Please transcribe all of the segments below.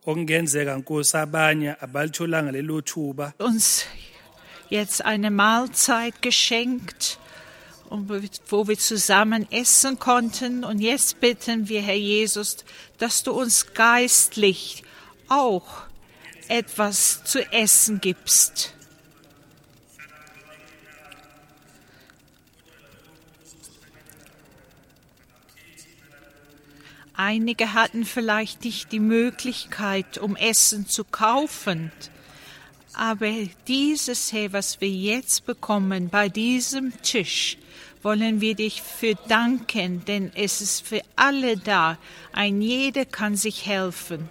okungenzeka Nkosi abanye abalitholanga lelo thuba uns jetzt eine Mahlzeit geschenkt, wo wir zusammen essen konnten. Und jetzt bitten wir, Herr Jesus, dass du uns geistlich auch etwas zu essen gibst. Einige hatten vielleicht nicht die Möglichkeit, um Essen zu kaufen. Aber dieses, Herr, was wir jetzt bekommen bei diesem Tisch, wollen wir dich für danken, denn es ist für alle da. Ein jeder kann sich helfen.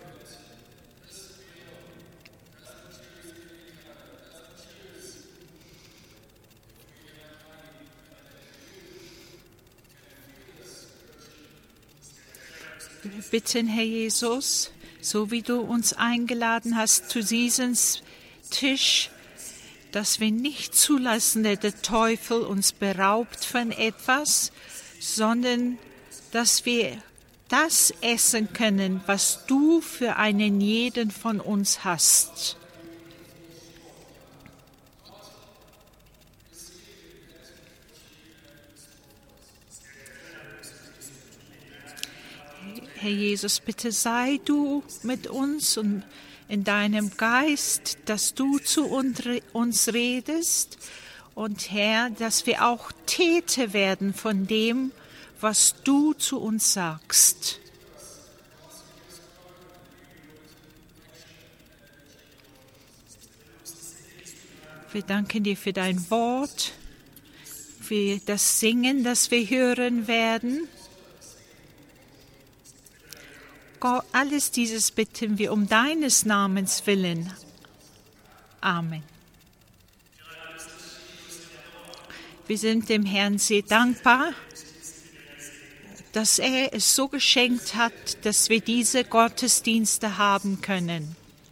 Wir bitten, Herr Jesus, so wie du uns eingeladen hast zu diesem Tisch, dass wir nicht zulassen, dass der Teufel uns beraubt von etwas, sondern dass wir das essen können, was du für einen jeden von uns hast. Herr Jesus, bitte sei du mit uns und in deinem Geist, dass du zu uns redest und Herr, dass wir auch Täter werden von dem, was du zu uns sagst. Wir danken dir für dein Wort, für das Singen, das wir hören werden. Gott, alles dieses bitten wir um deines Namens willen. Amen. Wir sind dem Herrn sehr dankbar, dass er es so geschenkt hat, dass wir diese Gottesdienste haben können.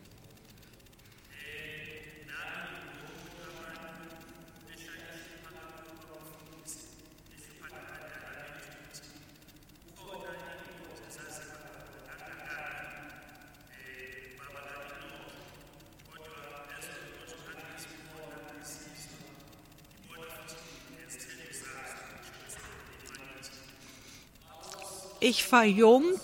Ich war jung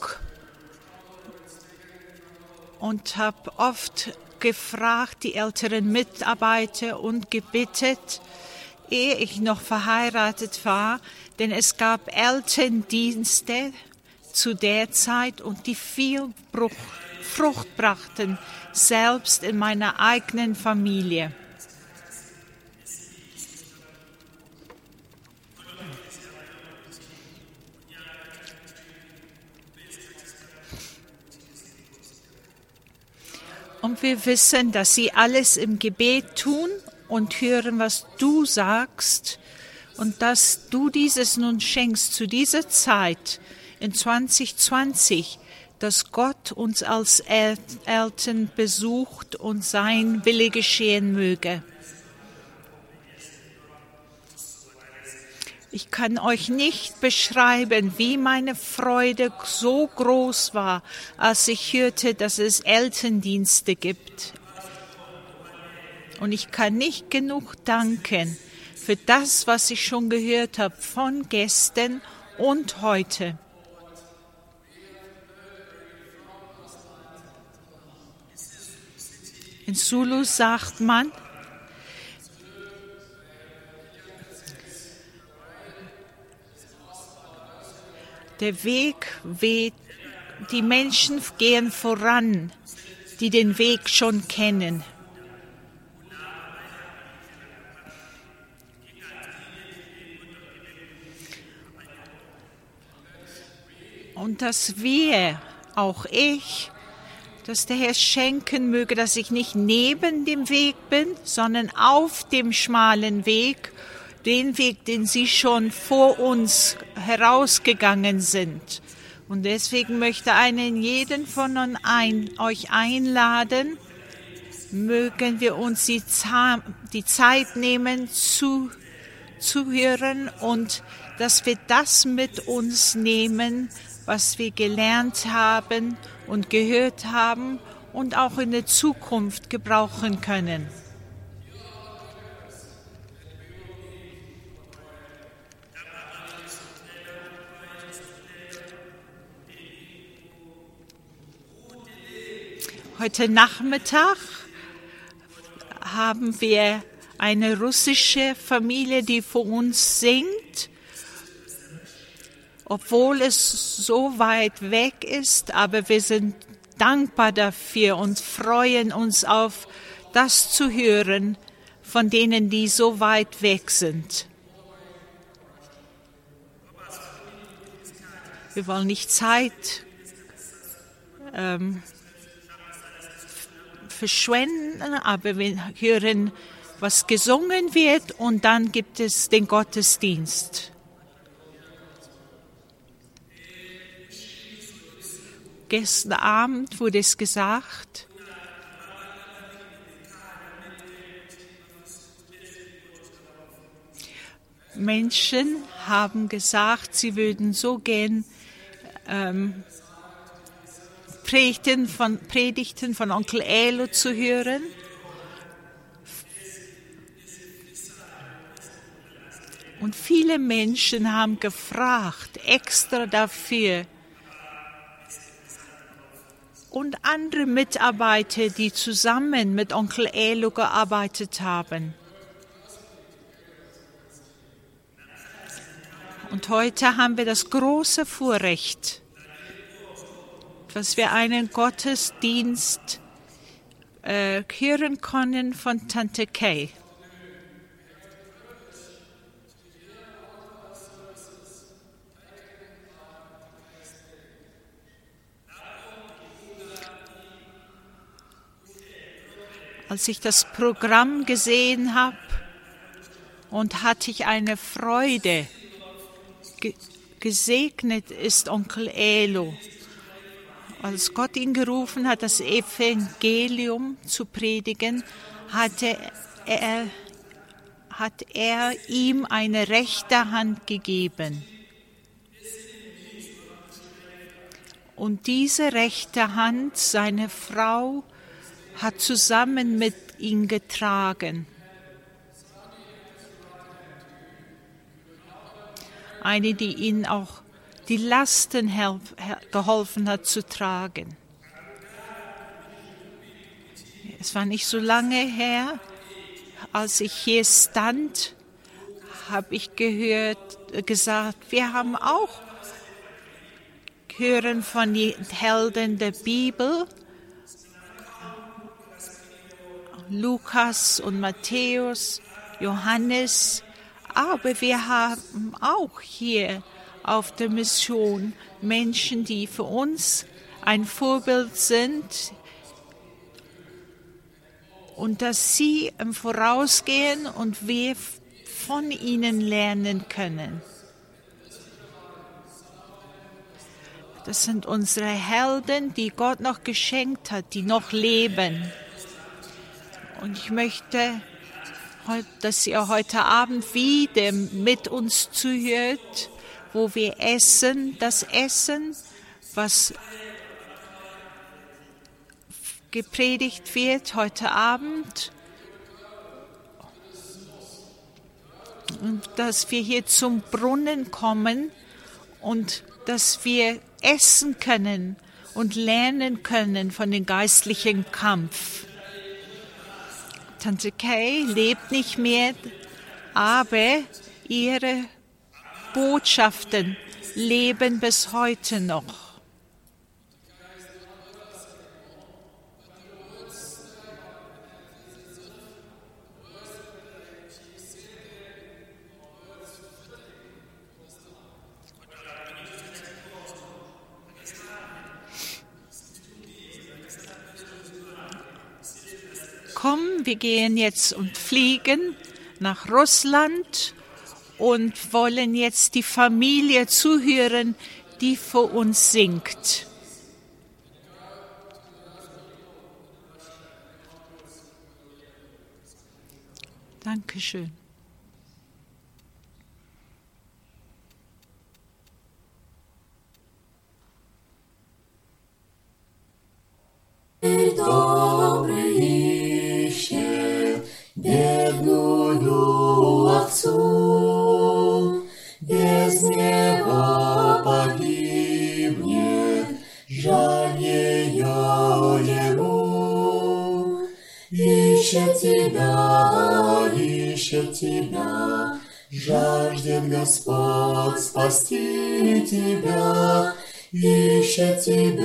und habe oft gefragt, die älteren Mitarbeiter und gebittet, ehe ich noch verheiratet war, denn es gab Elterndienste zu der Zeit und die viel Frucht brachten, selbst in meiner eigenen Familie. Und wir wissen, dass sie alles im Gebet tun und hören, was du sagst. Und dass du dieses nun schenkst zu dieser Zeit in 2020, dass Gott uns als Eltern besucht und sein Wille geschehen möge. Ich kann euch nicht beschreiben, wie meine Freude so groß war, als ich hörte, dass es Elterndienste gibt. Und ich kann nicht genug danken für das, was ich schon gehört habe von gestern und heute. In Zulu sagt man, der Weg weht, die Menschen gehen voran, die den Weg schon kennen. Und dass wir, auch ich, dass der Herr schenken möge, dass ich nicht neben dem Weg bin, sondern auf dem schmalen Weg, den Weg, den Sie schon vor uns herausgegangen sind. Und deswegen möchte jeden von euch einladen, mögen wir uns die Zeit nehmen, zuhören und dass wir das mit uns nehmen, was wir gelernt haben und gehört haben und auch in der Zukunft gebrauchen können. Heute Nachmittag haben wir eine russische Familie, die für uns singt, obwohl es so weit weg ist, aber wir sind dankbar dafür und freuen uns auf das zu hören von denen, die so weit weg sind. Wir wollen nicht Zeit verschwenden, aber wir hören, was gesungen wird, und dann gibt es den Gottesdienst. Gestern Abend wurde es gesagt, Menschen haben gesagt, sie würden so gern Predigten von Onkel Elo zu hören. Und viele Menschen haben gefragt, extra dafür. Und andere Mitarbeiter, die zusammen mit Onkel Elo gearbeitet haben. Und heute haben wir das große Vorrecht, dass wir einen Gottesdienst hören können von Tante Kay. Als ich das Programm gesehen habe, und hatte ich eine Freude. Gesegnet ist Onkel Elo. Als Gott ihn gerufen hat, das Evangelium zu predigen, hat er ihm eine rechte Hand gegeben. Und diese rechte Hand, seine Frau, hat zusammen mit ihm getragen. Eine, die ihn auch die Lasten geholfen hat zu tragen. Es war nicht so lange her, als ich hier stand, habe ich gesagt, wir haben auch hören von den Helden der Bibel, Lukas und Matthäus, Johannes, aber wir haben auch hier auf der Mission Menschen, die für uns ein Vorbild sind und dass sie im Vorausgehen und wir von ihnen lernen können. Das sind unsere Helden, die Gott noch geschenkt hat, die noch leben. Und ich möchte, dass ihr heute Abend wieder mit uns zuhört, wo wir essen, das Essen, was gepredigt wird heute Abend. Und dass wir hier zum Brunnen kommen und dass wir essen können und lernen können von dem geistlichen Kampf. Tante Kay lebt nicht mehr, aber ihre Botschaften leben bis heute noch. Komm, wir gehen jetzt und fliegen nach Russland und wollen jetzt die Familie zuhören, die für uns singt. Dankeschön. Edo ищет тебя, жаждет Господь спасти тебя, ищет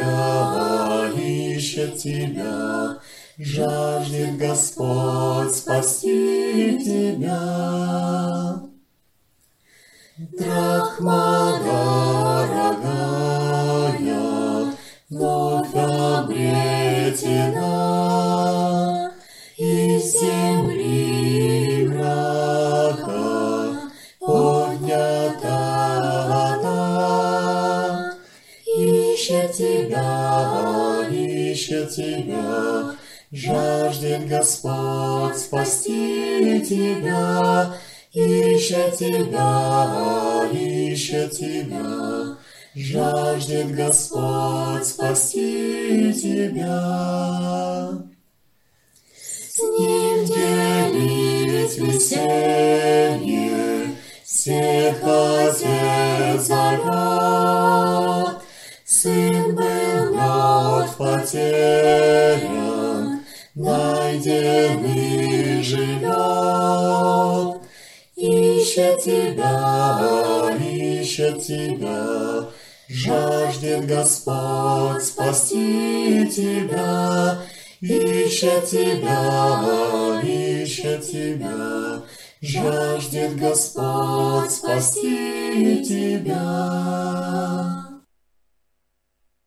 тебя, жаждет Господь спасти тебя. Драхма дорогая, вновь обретена, из земли мрака поднята она. Ищет тебя, жаждет Господь спасти тебя, ищет тебя, жаждет Господь спасти тебя. С ним делить веселье, всех Отец зовет. Сын был мертв, потерян, найден и живет. Ищет тебя, жаждет Господь спасти тебя, ищет тебя, жаждет Господь спасти тебя.